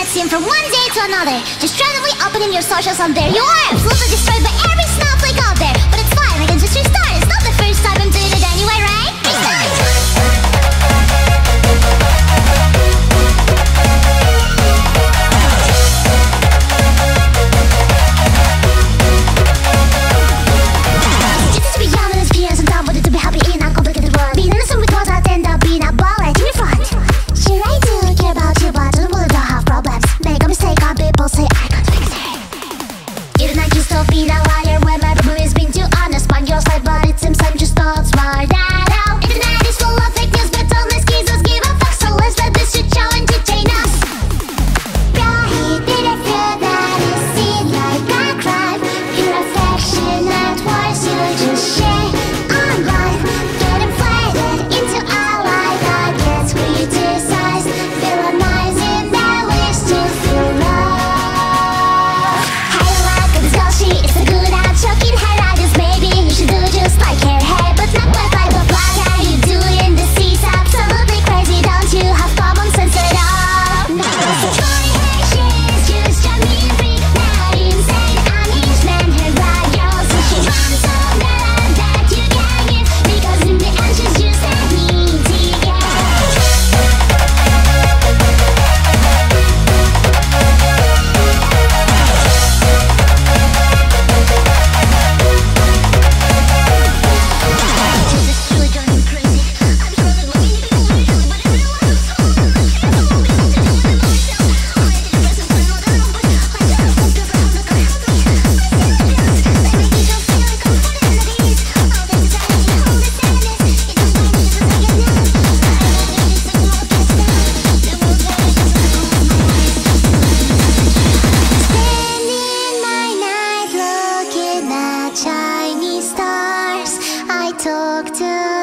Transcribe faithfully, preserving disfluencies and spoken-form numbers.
internet scene from one day to another. Just randomly opening your socials and there you are, absolutely destroyed by every snowflake out there. But it's fine, I can just restart. It's not the first time I'm doing it anyway, right? Restart! Talk to